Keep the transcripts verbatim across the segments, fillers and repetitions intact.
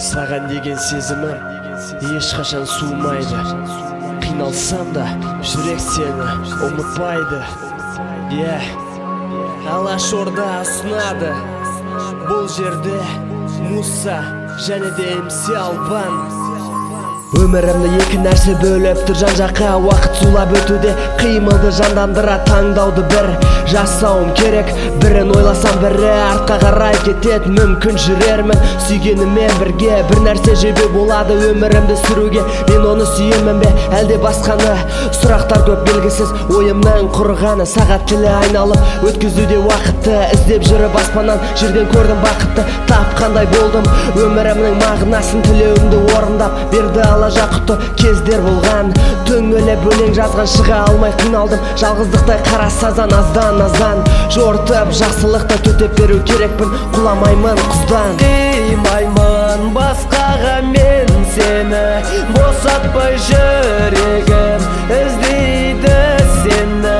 Саған деген сезімім ешқашан суымайды. Қиналсам да жүрек сені ұмытпайды. Е, Алашорда ұсынады бұл жерде Муса және де эм си Албан. Өмірімді екі нәрсе бөліп тұр жан-жаққа, уақыт сулап өтуде қимылды жандандыра таңдауды бір жасауым керек. Бірін ойласам бірі артқа қарай кетет, мүмкін жүрермін сүйгенімен бірге. Бір нәрсе жебе болады өмірімді сүруге, мен оны сүйемін бе әлде басқаны? Сұрақтар көп белгісіз, ойымның құрғаны. Сағат тілі айналып өткізуде уақытты, іздеп жүріп аспаннан жерден көрдім бақытты. Тапқандай болдым өмірімнің мағынасын, тілеуімді орындап берді ала жақұтты кездер болған. Түңіліп өлең жазған, шыға алмай қиналдым. Жалғыздықтай қара сазан аздан аздан жортып жақсылықта төтеп беру керекпін, құламаймын құздан. Қимаймын басқаға мен сені, босатпай жүрегім іздейді сені.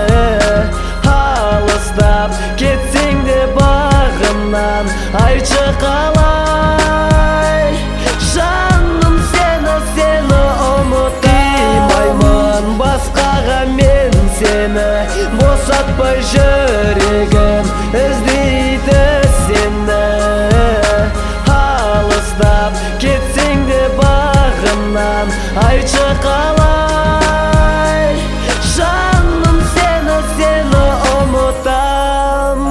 Алыстап кетсең де бағымнан, айтшы қалай жаным сені, сені ұмытамаймын басқаға мен сені, босатпай жүрегім іздейді сені. Алыстап кетсең де бағымнан, айтшы қалай жаным сені, сені ұмытам.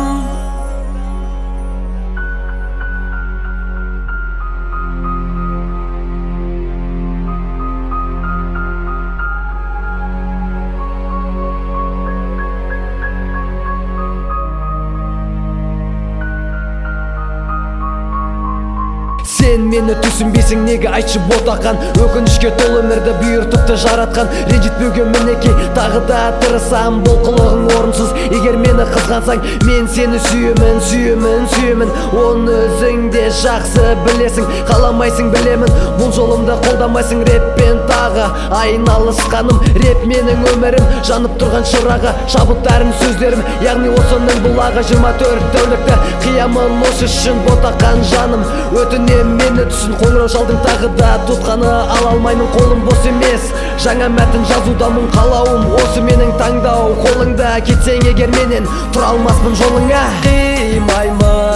Сен мені түсінбейсің неге, айтшы ботақан. Өкінішке толы өмірді бұйыртыпты жаратқан. Ренжітпеуге мінекей тағы да тырысам, бұл қылығың орынсыз. Егер мені қызғансаң, мен сені сүйемін, сүйемін, сүйемін. Оны өзің де жақсы білесің, қаламайсың білемін. Бұл жолымды қолдамайсың, рэппен тағы айналысқаным. Рэп менің өмірім, жанып тұрған шырағы, шабыттарын сөздерім, яғни осының бұлағы. Жиырма төрт тәулікті қиямын осы үшін ботақан жаным. Өтінем мені түсін, қоңырау шалдың тағы да тұтқаны, ала алмаймын, қолым бос емес. Жаңа мәтін жазудамын, қалауым осы менің таңдау. Қолыңда кетсең егер менен, тұра алмаспын жолыңа. Қимаймын